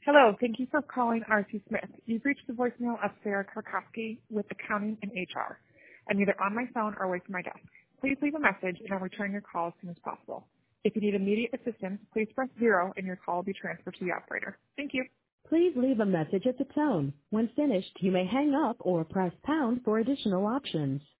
Hello, thank you for calling R.C. Smith. You've reached the voicemail of Sarah Karkowski with accounting and HR. I'm either on my phone or away from my desk. Please leave a message and I'll return your call as soon as possible. If you need immediate assistance, please press 0 and your call will be transferred to the operator. Thank you. Please leave a message at the tone. When finished, you may hang up or press pound for additional options.